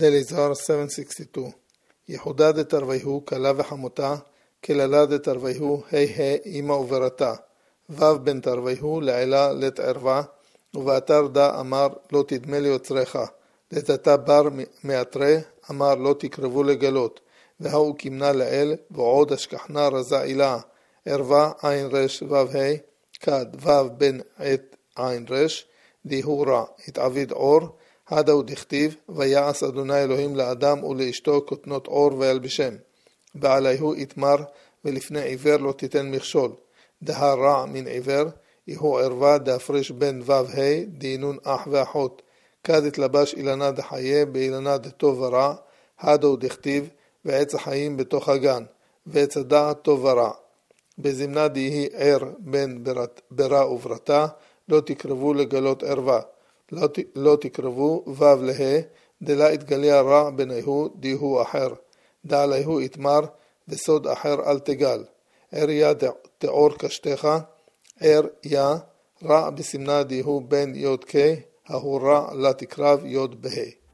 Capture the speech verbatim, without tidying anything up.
Daily Zohar seven sixty-two. יחודה דתרוויהו, כלה וחמותה, כללה דתרוויהו, ה' ה' אמא וברתה. ו' בן תרוויהו, לעילה לת ערווה, ובאתר דה אמר לא תדמה ליוצריך. לתתה בר מעטרה, אמר לא תקרבו לגלות. והוא כמנה לאל, ועוד השכחנה רזה עילה. ערווה עין רש ו' ה', כד ו' בן עת עין רש, דיהו רע, התעביד אור, הדאו דכתיב, ויעש אדוני אלוהים לאדם ולאשתו כותנות אור וילבשם. ועליהו יתמר, ולפני עיוור לא תיתן מכשול. דה רע מן עיוור, יהו ערווה דהפריש בין ו' ה', דינון אח ואחות. כד התלבש אילנה דחיה, באילנה דטוב ורע, הדאו דכתיב, ועץ החיים בתוך הגן, ועץ הדעת טוב ורע. בזמנה דיהי ער בין ברא וברתה, לא תקרבו לגלות ערווה. לא, לא תקרבו ו' לה, דלה התגליה רע ביניהו, דיהו אחר. דע ליהו יתמר, וסוד אחר אל תגל. ער יה תאור קשתך, ער יה, רע בסמנה דיהו בין יוד כה, ההוא רע לה תקרב יוד בה.